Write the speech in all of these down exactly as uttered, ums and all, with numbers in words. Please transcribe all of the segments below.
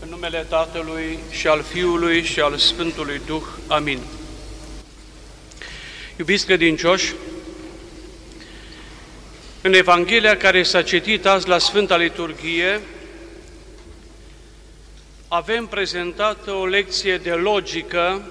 În numele Tatălui și al Fiului și al Sfântului Duh. Amin. Iubiți credincioși, în Evanghelia care s-a citit azi la Sfânta Liturghie, avem prezentată o lecție de logică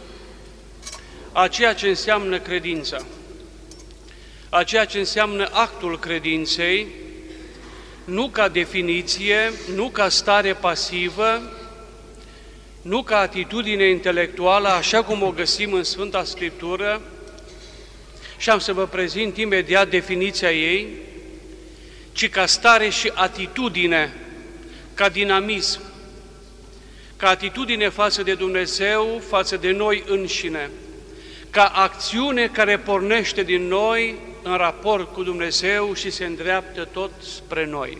a ceea ce înseamnă credința, a ceea ce înseamnă actul credinței, nu ca definiție, nu ca stare pasivă, nu ca atitudine intelectuală, așa cum o găsim în Sfânta Scriptură, și am să vă prezint imediat definiția ei, ci ca stare și atitudine, ca dinamism, ca atitudine față de Dumnezeu, față de noi înșine, ca acțiune care pornește din noi în raport cu Dumnezeu și se îndreaptă tot spre noi.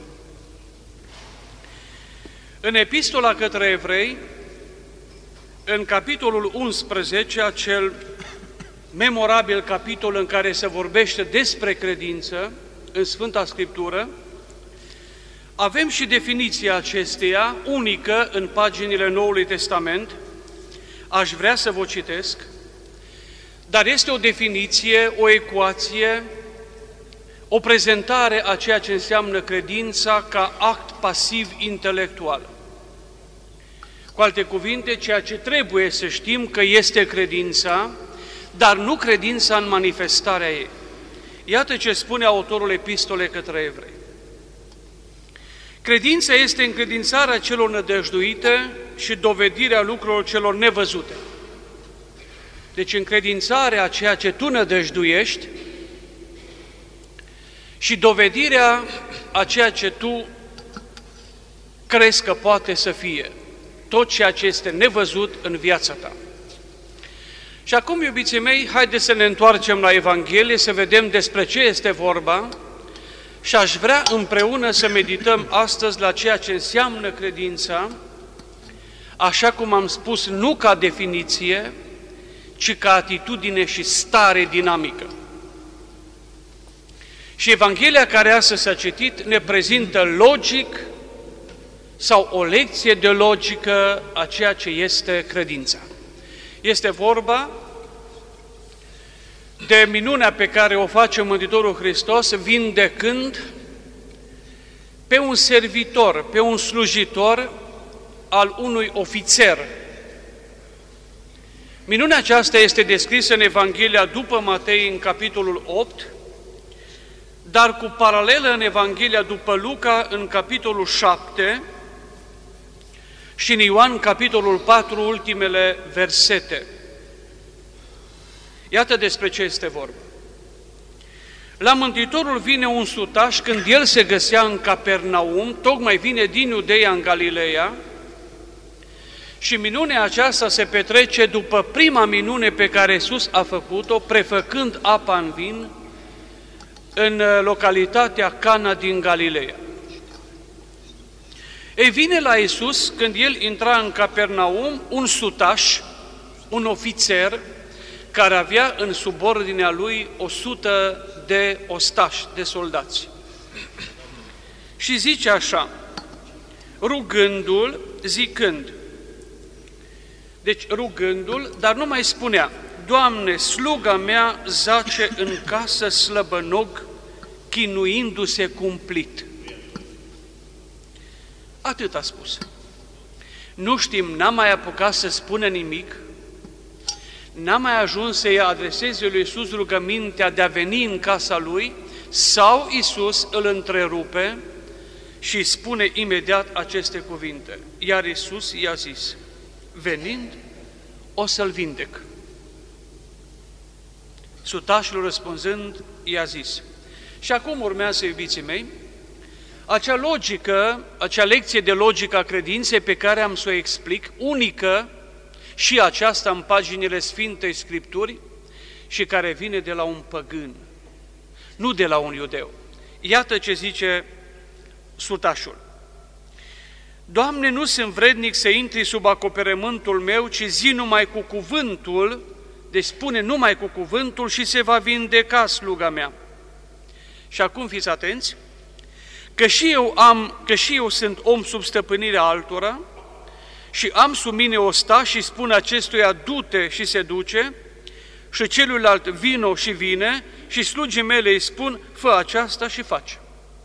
În Epistola către Evrei, în capitolul unsprezece, acel memorabil capitol în care se vorbește despre credință în Sfânta Scriptură, avem și definiția acesteia, unică în paginile Noului Testament. Aș vrea să vă citesc, dar este o definiție, o ecuație, o prezentare a ceea ce înseamnă credința ca act pasiv intelectual. Cu alte cuvinte, ceea ce trebuie să știm că este credința, dar nu credința în manifestarea ei. Iată ce spune autorul Epistolei către Evrei. Credința este încredințarea celor nădăjduite și dovedirea lucrurilor celor nevăzute. Deci încredințarea a ceea ce tu nădăjduiești și dovedirea a ceea ce tu crezi că poate să fie, tot ceea ce este nevăzut în viața ta. Și acum, iubiții mei, haideți să ne întoarcem la Evanghelie, să vedem despre ce este vorba și aș vrea împreună să medităm astăzi la ceea ce înseamnă credința, așa cum am spus, nu ca definiție, ci ca atitudine și stare dinamică. Și Evanghelia care astăzi s-a citit ne prezintă logic sau o lecție de logică a ceea ce este credința. Este vorba de minunea pe care o face Mântuitorul Hristos vindecând pe un servitor, pe un slujitor al unui ofițer. Minunea aceasta este descrisă în Evanghelia după Matei, în capitolul opt, dar cu paralelă în Evanghelia după Luca, în capitolul șapte, și în Ioan, capitolul patru, ultimele versete. Iată despre ce este vorba. La Mântuitorul vine un sutaș când el se găsea în Capernaum, tocmai vine din Iudeia în Galileea, și minunea aceasta se petrece după prima minune pe care Iisus a făcut-o, prefăcând apa în vin, în localitatea Cana din Galileea. Ei, vine la Iisus, când el intra în Capernaum, un sutaș, un ofițer, care avea în subordinea lui o sută de ostași, de soldați. Și zice așa, rugându-l, zicând, deci rugându-l, dar nu mai spunea, Doamne, sluga mea zace în casă slăbănog, chinuindu-se cumplit. Atât a spus. Nu știm, n-a mai apucat să spună nimic, n-a mai ajuns să-i adreseze lui Iisus rugămintea de a veni în casa lui, sau Iisus îl întrerupe și spune imediat aceste cuvinte. Iar Iisus i-a zis, venind, o să-l vindec. Sutașul răspunzând, i-a zis. Și acum urmează, iubiții mei, acea logică, acea lecție de logică a credinței pe care am să o explic, unică și aceasta în paginile Sfintei Scripturi și care vine de la un păgân, nu de la un iudeu. Iată ce zice sutașul. Doamne, nu sunt vrednic să intri sub acoperământul meu, ci zi numai cu cuvântul, deci spune numai cu cuvântul și se va vindeca sluga mea. Și acum fiți atenți, că și eu, am, că și eu sunt om sub stăpânirea altora și am sub mine osta și spun acestuia, du-te și se duce, și celuilalt, vino și vine, și slugii mele îi spun, fă aceasta și face.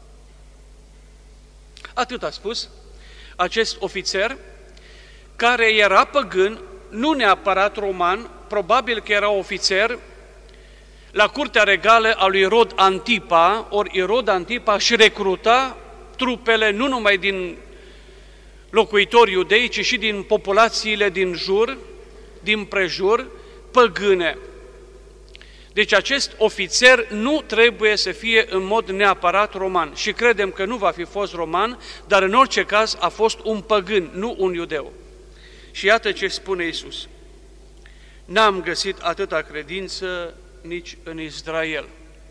Atât a spus acest ofițer, care era păgân, nu neapărat roman, probabil că era ofițer la curtea regală a lui Irod Antipa, ori Irod Antipa și recruta trupele nu numai din locuitori iudei, ci și din populațiile din jur, din prejur, păgâne. Deci acest ofițer nu trebuie să fie în mod neapărat roman și credem că nu va fi fost roman, dar în orice caz a fost un păgân, nu un iudeu. Și iată ce spune Iisus. N-am găsit atâta credință nici în Israel.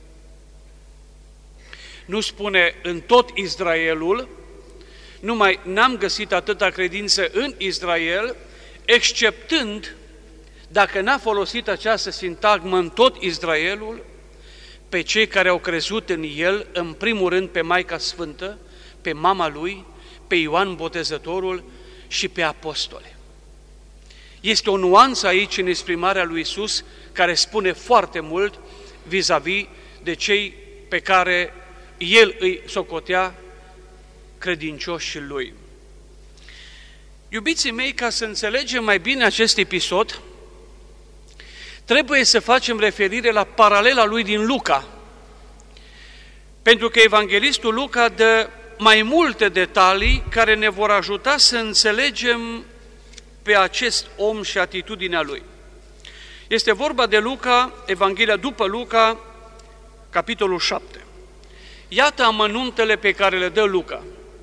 Nu spune în tot Israelul, numai n-am găsit atâta credință în Israel, exceptând, dacă n-a folosit această sintagmă în tot Israelul, pe cei care au crezut în El, în primul rând pe Maica Sfântă, pe mama Lui, pe Ioan Botezătorul și pe apostole. Este o nuanță aici în exprimarea lui Iisus care spune foarte mult vis-a-vis de cei pe care El îi socotea credincioșii Lui. Iubiții mei, ca să înțelegem mai bine acest episod, trebuie să facem referire la paralela lui din Luca, pentru că evanghelistul Luca dă mai multe detalii care ne vor ajuta să înțelegem pe acest om și atitudinea lui. Este vorba de Luca, Evanghelia după Luca, capitolul șapte. Iată amănuntele pe care le dă Luca.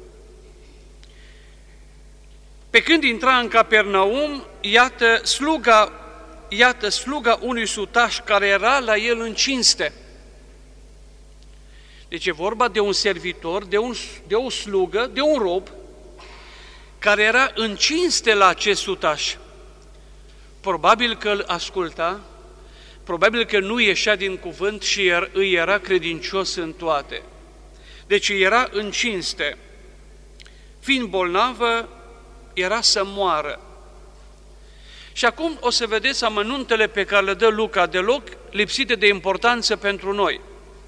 Pe când intra în Capernaum, iată sluga, iată sluga unui sutaș care era la el în cinste. Deci e vorba de un servitor, de, un, de o slugă, de un rob, care era în cinste la acest sutaș. Probabil că îl asculta, probabil că nu ieșea din cuvânt și îi era credincios în toate. Deci era în cinste. Fiind bolnavă, era să moară. Și acum o să vedeți amănuntele pe care le dă Luca, deloc lipsite de importanță pentru noi.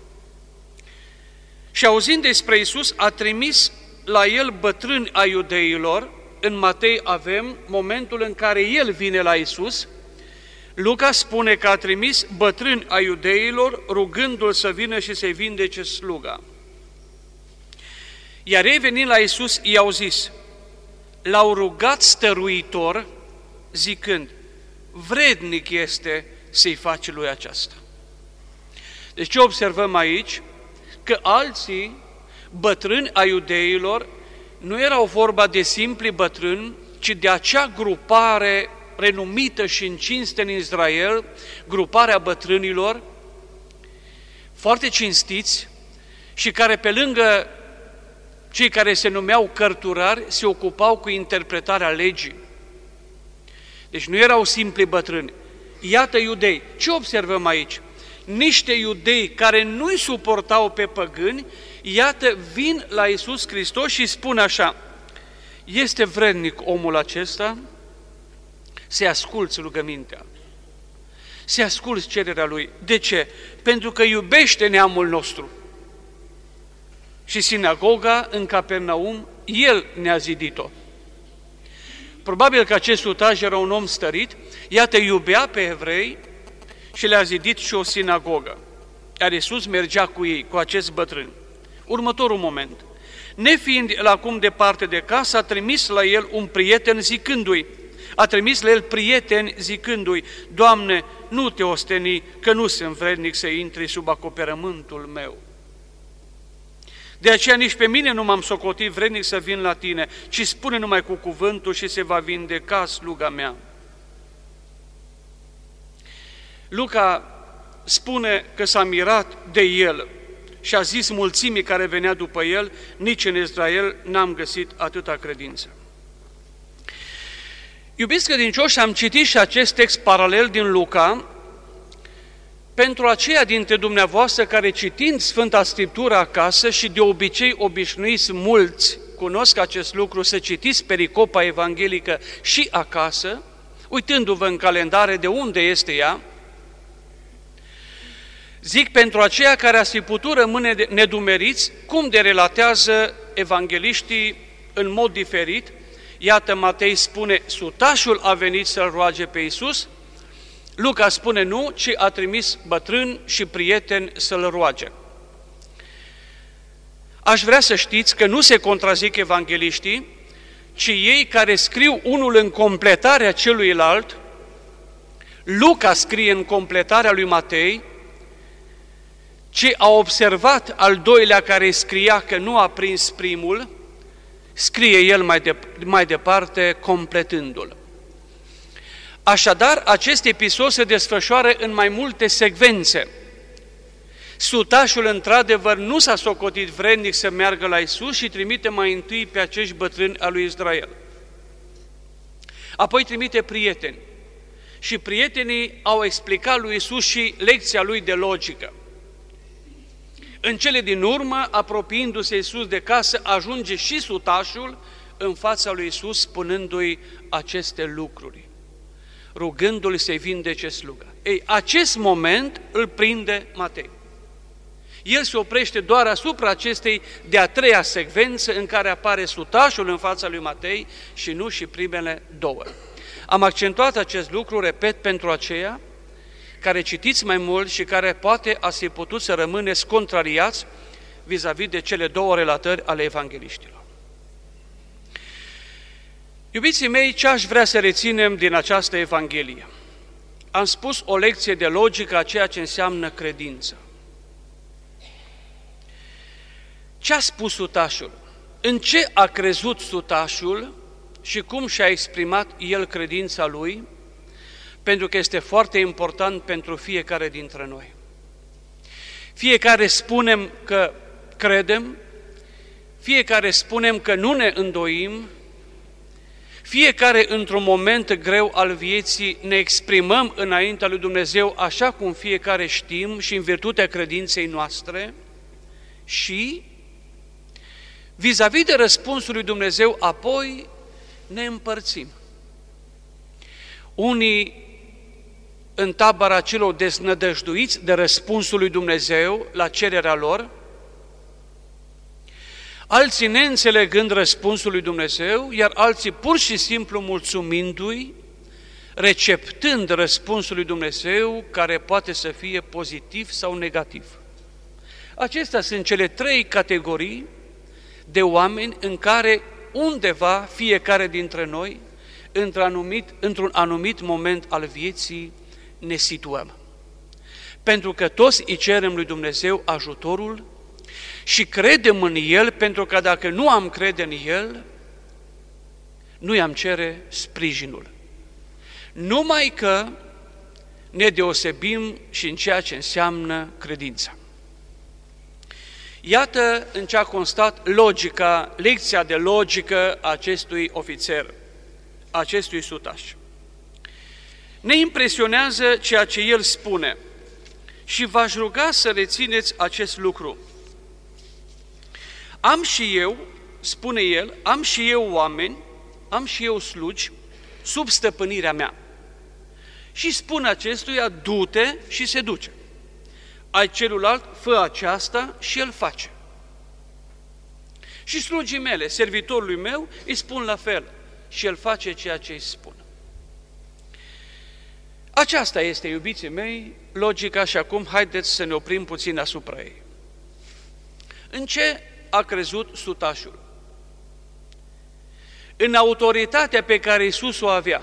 Și auzind despre Iisus, a trimis la el bătrâni a iudeilor. În Matei avem momentul în care el vine la Iisus. Luca spune că a trimis bătrâni a iudeilor, rugându-l să vină și să-i vindece sluga. Iar ei venind la Iisus, i-au zis, l-au rugat stăruitor, zicând, vrednic este să-i faci lui aceasta. Deci ce observăm aici? Că alții, bătrâni a iudeilor, nu erau vorba de simpli bătrâni, ci de acea grupare renumită și în cinste în Israel, gruparea bătrânilor, foarte cinstiți și care pe lângă cei care se numeau cărturari, se ocupau cu interpretarea legii. Deci nu erau simpli bătrâni. Iată iudei. Ce observăm aici? Niște iudei care nu-i suportau pe păgâni, iată, vin la Iisus Hristos și spun așa, este vrednic omul acesta să-i asculți rugămintea, să-i asculți cererea lui. De ce? Pentru că iubește neamul nostru. Și sinagoga în Capernaum, el ne-a zidit-o. Probabil că acest sutaș era un om stărit, iată, iubea pe evrei și le-a zidit și o sinagogă. Iar Iisus mergea cu ei, cu acest bătrân. Următorul moment. Nefiind el acum departe de casă, a trimis la el un prieten zicându-i, a trimis la el prieteni zicându-i, Doamne, nu te osteni, că nu sunt vrednic să intri sub acoperământul meu. De aceea nici pe mine nu m-am socotit vrednic să vin la tine, ci spune numai cu cuvântul și se va vindeca sluga mea. Luca spune că s-a mirat de el și a zis mulțimii care venea după el, nici în Israel n-am găsit atâta credință. Iubiți credincioși, am citit și acest text paralel din Luca, pentru aceia dintre dumneavoastră care citind Sfânta Scriptură acasă și de obicei obișnuiți mulți cunosc acest lucru, să citiți pericopa evanghelică și acasă, uitându-vă în calendare de unde este ea. Zic pentru aceia care ați fi putut rămâne nedumeriți, cum de relatează evangheliștii în mod diferit. Iată, Matei spune, sutașul a venit să-L roage pe Iisus, Luca spune nu, ci a trimis bătrâni și prieteni să-L roage. Aș vrea să știți că nu se contrazic evangheliștii, ci ei care scriu unul în completarea celuilalt, Luca scrie în completarea lui Matei, ce a observat al doilea care scria că nu a prins primul, scrie el mai, de, mai departe completându-l. Așadar, acest episod se desfășoară în mai multe secvențe. Sutașul, într-adevăr, nu s-a socotit vrednic să meargă la Iisus și trimite mai întâi pe acești bătrâni al lui Israel. Apoi trimite prieteni. Și prietenii au explicat lui Iisus și lecția lui de logică. În cele din urmă, apropiindu-se Iisus de casă, ajunge și sutașul în fața lui Iisus, spunându-i aceste lucruri, rugându-l să-i vindece sluga. Ei, acest moment îl prinde Matei. El se oprește doar asupra acestei de-a treia secvență în care apare sutașul în fața lui Matei și nu și primele două. Am accentuat acest lucru, repet, pentru aceia care citiți mai mult și care poate ați fi putut să rămâneți contrariați vis-a-vis de cele două relatări ale evangheliștilor. Iubiții mei, ce aș vrea să reținem din această Evanghelie? Am spus o lecție de logică a ceea ce înseamnă credință. Ce a spus sutașul? În ce a crezut sutașul și cum și-a exprimat el credința lui? Pentru că este foarte important pentru fiecare dintre noi. Fiecare spunem că credem, fiecare spunem că nu ne îndoim, fiecare într-un moment greu al vieții ne exprimăm înaintea lui Dumnezeu așa cum fiecare știm și în virtutea credinței noastre și vis-a-vis de răspunsul lui Dumnezeu apoi ne împărțim. Unii în tabăra celor deznădăjduiți de răspunsul lui Dumnezeu la cererea lor, alții neînțelegând răspunsul lui Dumnezeu, iar alții pur și simplu mulțumindu-i, receptând răspunsul lui Dumnezeu, care poate să fie pozitiv sau negativ. Acestea sunt cele trei categorii de oameni în care undeva fiecare dintre noi, într-un anumit, într-un anumit moment al vieții, ne situăm. Pentru că toți îi cerem lui Dumnezeu ajutorul și credem în El, pentru că dacă nu am crede în El, nu i-am cere sprijinul. Numai că ne deosebim și în ceea ce înseamnă credința. Iată în ce a constat logica, lecția de logică a acestui ofițer, acestui sutaș. Ne impresionează ceea ce el spune și v-aș ruga să rețineți acest lucru. Am și eu, spune el, am și eu oameni, am și eu slugi sub stăpânirea mea. Și spune acestuia, du-te și se duce. Ai celuilalt, fă aceasta și el face. Și slugii mele, servitorului meu, îi spun la fel și el face ceea ce îi spun. Aceasta este, iubiții mei, logica și acum haideți să ne oprim puțin asupra ei. În ce a crezut sutașul? În autoritatea pe care Iisus o avea.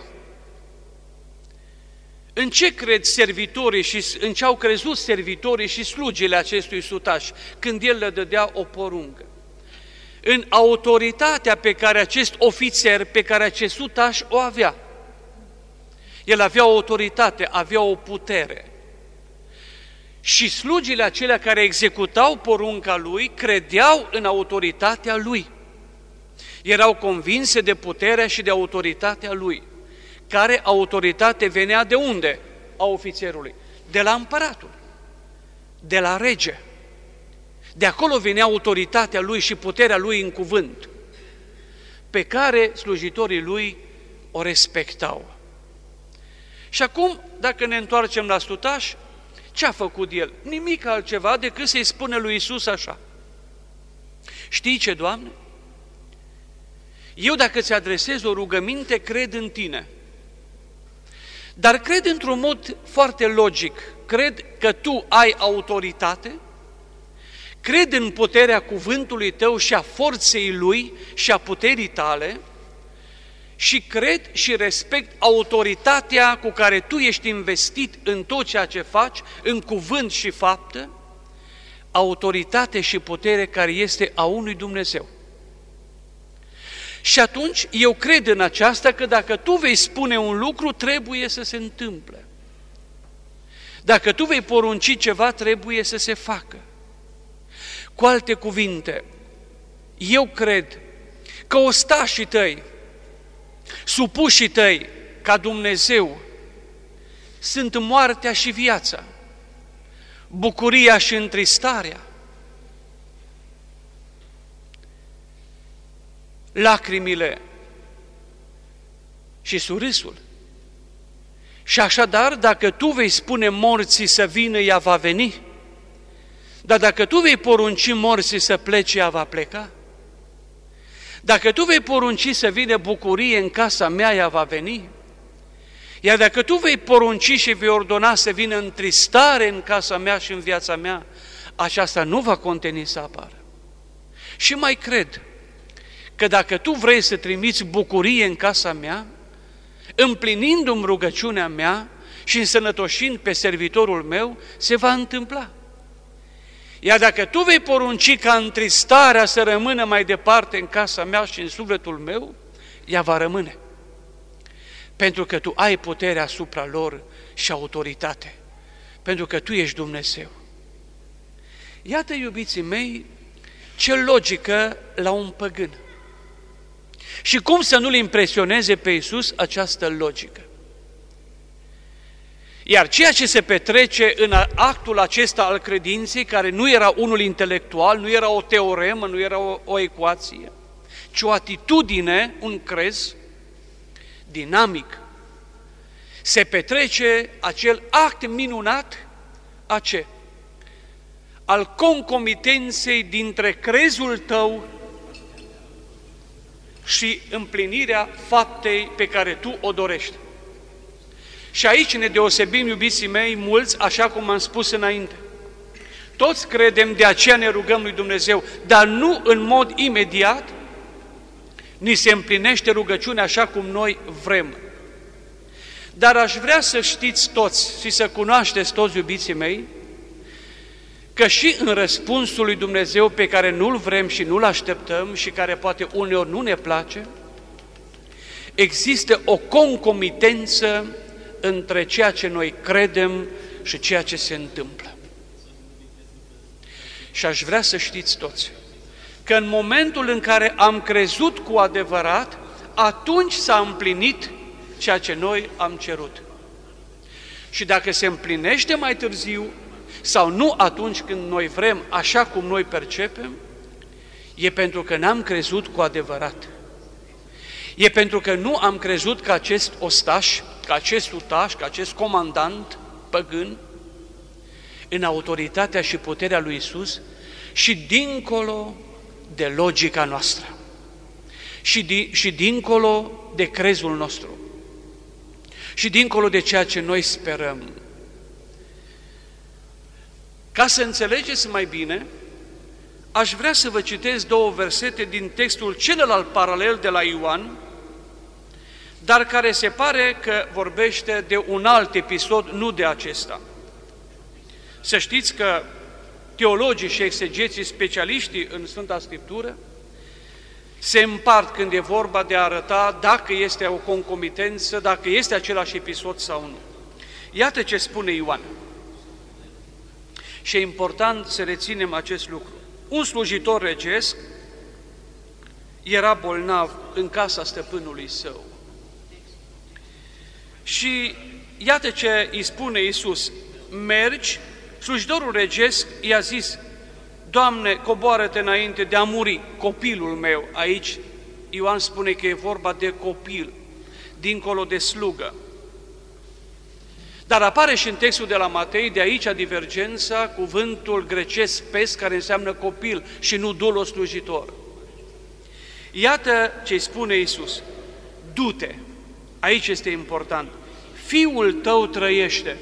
În ce cred servitorii și în ce au crezut servitorii și slugile acestui sutaș când el le dădea o poruncă? În autoritatea pe care acest ofițer, pe care acest sutaș o avea. El avea o autoritate, avea o putere. Și slugile acelea care executau porunca lui credeau în autoritatea lui. Erau convinse de puterea și de autoritatea lui. Care autoritate venea de unde? A ofițerului. De la împăratul, de la rege. De acolo venea autoritatea lui și puterea lui în cuvânt. pe care slujitorii lui o respectau. Și acum, dacă ne întoarcem la slutaș, ce a făcut el? Nimic altceva decât să-i spune lui Iisus așa: știi ce, Doamne? Eu dacă ți adresez o rugăminte, cred în Tine. Dar cred într-un mod foarte logic. Cred că Tu ai autoritate, cred în puterea cuvântului Tău și a forței Lui și a puterii Tale și cred și respect autoritatea cu care Tu ești investit în tot ceea ce faci, în cuvânt și faptă, autoritate și putere care este a unui Dumnezeu. Și atunci eu cred în aceasta că dacă Tu vei spune un lucru, trebuie să se întâmple. Dacă Tu vei porunci ceva, trebuie să se facă. Cu alte cuvinte, eu cred că ostașii Tăi, supușii Tăi, ca Dumnezeu, sunt moartea și viața, bucuria și întristarea, lacrimile și surâsul. Și așadar, dacă Tu vei spune morții să vină, ea va veni. Dar dacă Tu vei porunci morții să plece, ea va pleca. Dacă Tu vei porunci să vină bucurie în casa mea, ea va veni. Iar dacă Tu vei porunci și vei ordona să vină întristare în casa mea și în viața mea, aceasta nu va conteni să apară. Și mai cred că dacă Tu vrei să trimiți bucurie în casa mea, împlinindu-mi rugăciunea mea și însănătoșind pe servitorul meu, se va întâmpla. Iar dacă Tu vei porunci ca întristarea să rămână mai departe în casa mea și în sufletul meu, ea va rămâne. Pentru că Tu ai puterea asupra lor și autoritate. Pentru că Tu ești Dumnezeu. Iată, iubiții mei, ce logică la un păgân. Și cum să nu-L impresioneze pe Iisus această logică? Iar ceea ce se petrece în actul acesta al credinței, care nu era unul intelectual, nu era o teoremă, nu era o, o ecuație, ci o atitudine, un crez dinamic, se petrece acel act minunat, a ce? Al concomitenței dintre crezul tău și împlinirea faptei pe care tu o dorești. Și aici ne deosebim, iubiții mei, mulți, așa cum am spus înainte. Toți credem, de aceea ne rugăm lui Dumnezeu, dar nu în mod imediat ni se împlinește rugăciunea așa cum noi vrem. Dar aș vrea să știți toți și să cunoașteți toți, iubiții mei, că și în răspunsul lui Dumnezeu pe care nu-l vrem și nu-l așteptăm și care poate uneori nu ne place, există o concomitență între ceea ce noi credem și ceea ce se întâmplă. Și aș vrea să știți toți că în momentul în care am crezut cu adevărat, atunci s-a împlinit ceea ce noi am cerut. Și dacă se împlinește mai târziu, sau nu atunci când noi vrem, așa cum noi percepem, e pentru că n-am crezut cu adevărat. E pentru că nu am crezut că acest ostaș, că acest utaș, că acest comandant păgân, în autoritatea și puterea lui Iisus și dincolo de logica noastră și, di, și dincolo de crezul nostru și dincolo de ceea ce noi sperăm. Ca să înțelegeți mai bine, aș vrea să vă citesc două versete din textul celălalt paralel de la Ioan, dar care se pare că vorbește de un alt episod, nu de acesta. Să știți că teologii și exegeții, specialiștii în Sfânta Scriptură, se împart când e vorba de a arăta dacă este o concomitență, dacă este același episod sau nu. Iată ce spune Ioan. Și e important să reținem acest lucru. Un slujitor regesc era bolnav în casa stăpânului său. Și iată ce îi spune Iisus: mergi, slujitorul regesc i-a zis: Doamne, coboară-te înainte de a muri copilul meu. Aici Ioan spune că e vorba de copil, dincolo de slugă. Dar apare și în textul de la Matei, de aici divergența, cuvântul grecesc pes, care înseamnă copil și nu dulos slujitor. Iată ce spune Iisus: du-te, aici este important, fiul tău trăiește.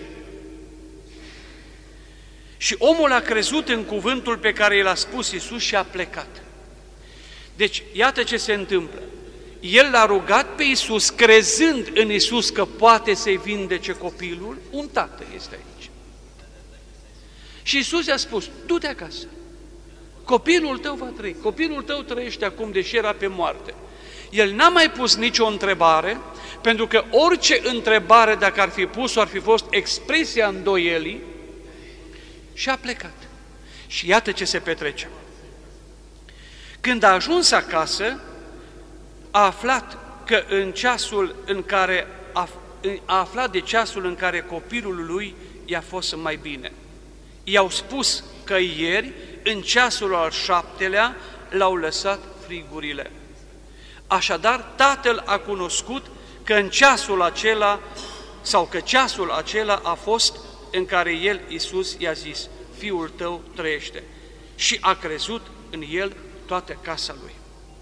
Și omul a crezut în cuvântul pe care i l-a spus Iisus și a plecat. Deci, iată ce se întâmplă. El l-a rugat pe Iisus, crezând în Iisus că poate să-i vindece copilul, un tată este aici. Și Iisus i-a spus: du-te acasă, copilul tău va trăi, copilul tău trăiește acum, deși era pe moarte. El n-a mai pus nicio întrebare, pentru că orice întrebare, dacă ar fi pus-o, ar fi fost expresia îndoielii, și a plecat. Și iată ce se petrece. Când a ajuns acasă, a aflat că în ceasul în care a, a aflat de ceasul în care copilul lui i-a fost mai bine. I-au spus că ieri, în ceasul al șaptelea, l-au lăsat frigurile. Așadar, tatăl a cunoscut că în ceasul acela, sau că ceasul acela a fost în care el, Iisus, i-a zis: fiul tău trăiește. Și a crezut în el toată casa lui.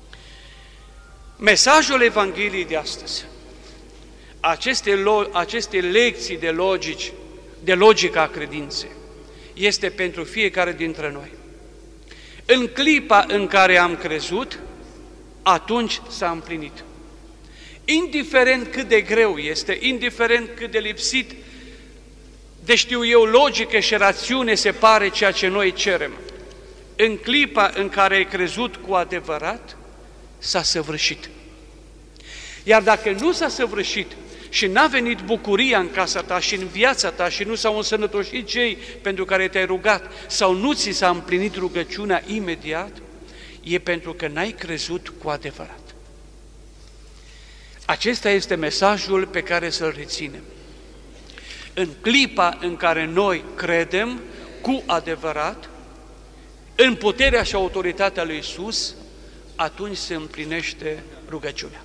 Mesajul Evangheliei de astăzi, aceste, aceste lecții de logici, de logica credinței, este pentru fiecare dintre noi. În clipa în care am crezut, atunci s-a împlinit. Indiferent cât de greu este, indiferent cât de lipsit de, știu eu, logică și rațiune se pare ceea ce noi cerem, în clipa în care ai crezut cu adevărat, s-a săvârșit. Iar dacă nu s-a săvârșit și n-a venit bucuria în casa ta și în viața ta și nu s-au însănătoșit cei pentru care te-ai rugat sau nu ți s-a împlinit rugăciunea imediat, e pentru că n-ai crezut cu adevărat. Acesta este mesajul pe care să-l reținem. În clipa în care noi credem cu adevărat, în puterea și autoritatea lui Iisus, atunci se împlinește rugăciunea.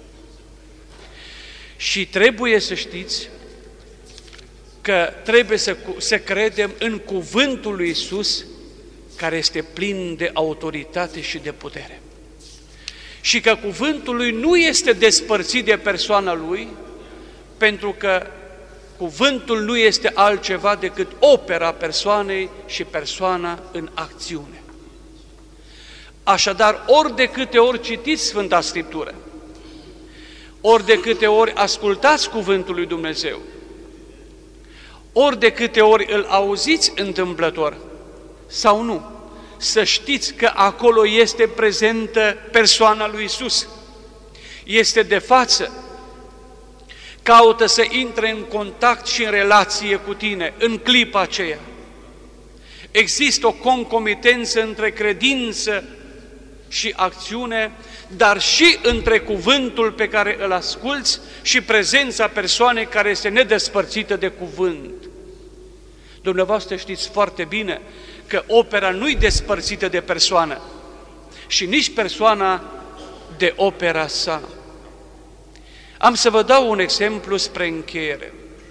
Și trebuie să știți că trebuie să, să credem în cuvântul lui Iisus, care este plin de autoritate și de putere. Și că cuvântul lui nu este despărțit de persoana lui, pentru că cuvântul nu este altceva decât opera persoanei și persoana în acțiune. Așadar, ori de câte ori citiți Sfânta Scriptură, ori de câte ori ascultați cuvântul lui Dumnezeu, ori de câte ori îl auziți întâmplător sau nu, să știți că acolo este prezentă persoana lui Iisus. Este de față, caută să intre în contact și în relație cu tine în clipa aceea. Există o concomitență între credință și acțiune, dar și între cuvântul pe care îl asculți și prezența persoanei care este nedespărțită de cuvânt. Dumneavoastră știți foarte bine că opera nu-i despărțită de persoană și nici persoana de opera sa. Am să vă dau un exemplu spre încheiere.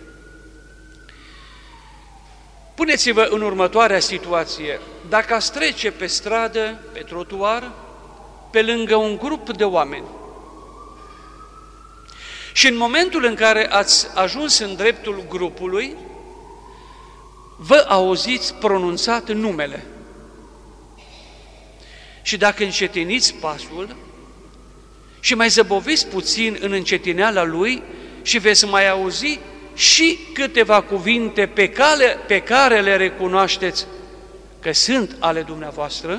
Puneți-vă în următoarea situație: dacă ați trece pe stradă, pe trotuar, pe lângă un grup de oameni și în momentul în care ați ajuns în dreptul grupului, vă auziți pronunțat numele. Și dacă încetiniți pasul și mai zăboviți puțin în încetineala lui și veți mai auzi și câteva cuvinte pe care, pe care le recunoașteți că sunt ale dumneavoastră,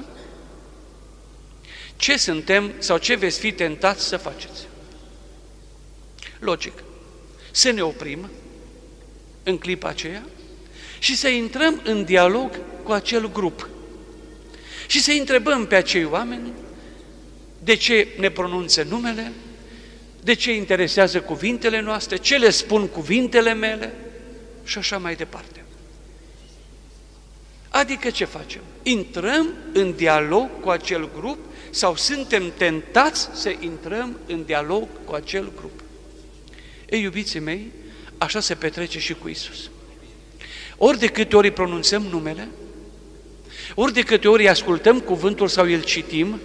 ce suntem sau ce veți fi tentați să faceți? Logic, să ne oprim în clipa aceea și să intrăm în dialog cu acel grup și să întrebăm pe acei oameni de ce ne pronunță numele, de ce interesează cuvintele noastre, ce le spun cuvintele mele și așa mai departe. Adică ce facem? Intrăm în dialog cu acel grup sau suntem tentați să intrăm în dialog cu acel grup? Ei, iubiții mei, așa se petrece și cu Iisus. Ori de câte ori pronunțăm numele, ori de câte ori ascultăm cuvântul sau îl citim,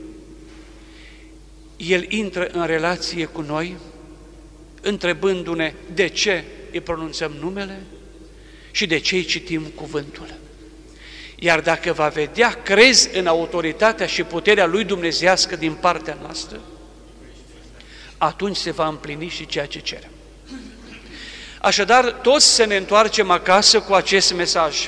El intră în relație cu noi, întrebându-ne de ce îi pronunțăm numele și de ce îi citim cuvântul. Iar dacă va vedea, crezi în autoritatea și puterea lui dumnezeiască din partea noastră, atunci se va împlini și ceea ce cerem. Așadar, toți să ne întoarcem acasă cu acest mesaj.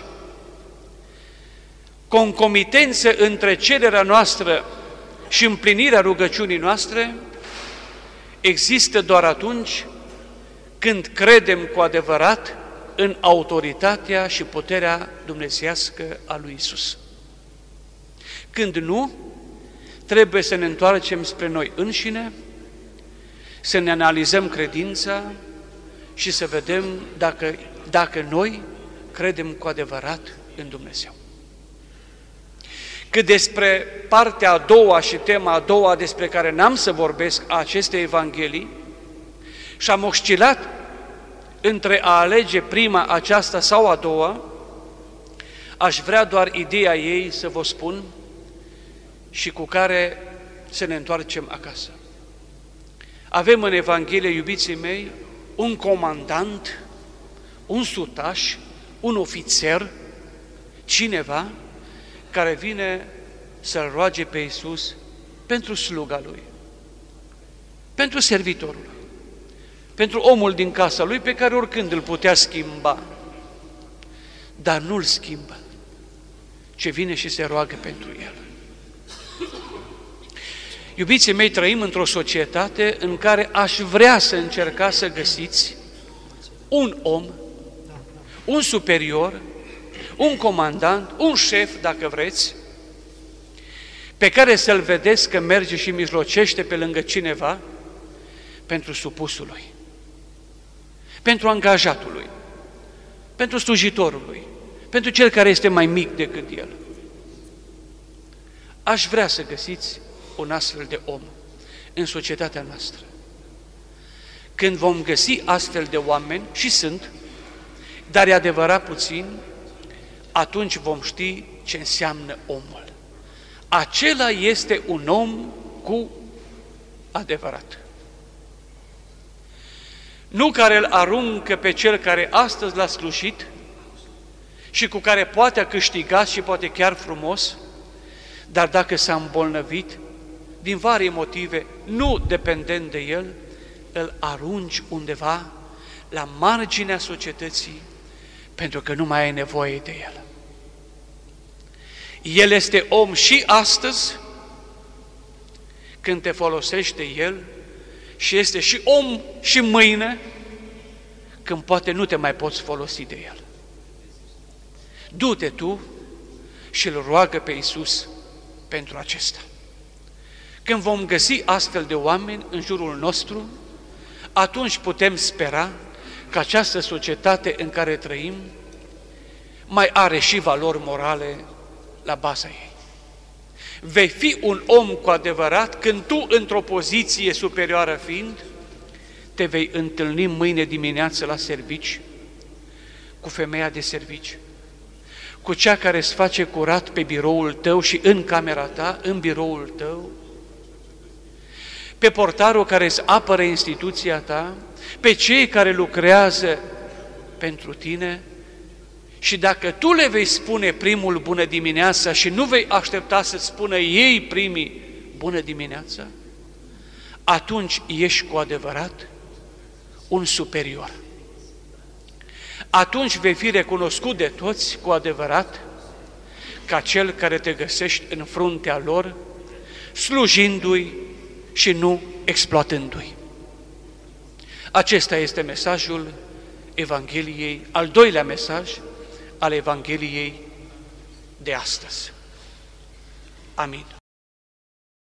Concomitență între cererea noastră și împlinirea rugăciunii noastre există doar atunci când credem cu adevărat în autoritatea și puterea dumnezeiască a lui Iisus. Când nu, trebuie să ne întoarcem spre noi înșine, să ne analizăm credința și să vedem dacă, dacă noi credem cu adevărat în Dumnezeu. Cât despre partea a doua și tema a doua despre care n-am să vorbesc a acestei Evanghelii, și am oscilat între a alege prima aceasta sau a doua, aș vrea doar ideea ei să vă spun și cu care să ne întoarcem acasă. Avem în Evanghelie, iubiții mei, un comandant, un sutaș, un ofițer, cineva care vine să-L roage pe Iisus pentru sluga Lui, pentru servitorul, pentru omul din casa Lui pe care oricând îl putea schimba, dar nu-l schimbă, ci vine și se roagă pentru el. Iubiții mei, trăim într-o societate în care aș vrea să încercați să găsiți un om, un superior, un comandant, un șef, dacă vreți, pe care să-l vedeți că merge și mijlocește pe lângă cineva pentru supusul lui, pentru angajatul lui, pentru slujitorul lui, pentru cel care este mai mic decât el. Aș vrea să găsiți un astfel de om în societatea noastră. Când vom găsi astfel de oameni, și sunt, dar e adevărat puțin, atunci vom ști ce înseamnă omul. Acela este un om cu adevărat. Nu care îl aruncă pe cel care astăzi l-a slujit și cu care poate a câștigat și poate chiar frumos, dar dacă s-a îmbolnăvit, din varie motive, nu dependent de el, îl arunci undeva la marginea societății, pentru că nu mai ai nevoie de el. El este om și astăzi, când te folosește el, și este și om și mâine, când poate nu te mai poți folosi de el. Du-te tu și îl roagă pe Iisus pentru acesta. Când vom găsi astfel de oameni în jurul nostru, atunci putem spera că această societate în care trăim mai are și valori morale la baza ei. Vei fi un om cu adevărat când tu, într-o poziție superioară fiind, te vei întâlni mâine dimineață la servici cu femeia de servici, cu cea care îți face curat pe biroul tău și în camera ta, în biroul tău, pe portarul care îți apără instituția ta, pe cei care lucrează pentru tine, și dacă tu le vei spune primul bună dimineața și nu vei aștepta să-ți spună ei primii bună dimineața, atunci ești cu adevărat un superior. Atunci vei fi recunoscut de toți cu adevărat ca cel care te găsești în fruntea lor, slujindu-i și nu exploatându-i. Acesta este mesajul Evangheliei, al doilea mesaj al Evangheliei de astăzi. Amin.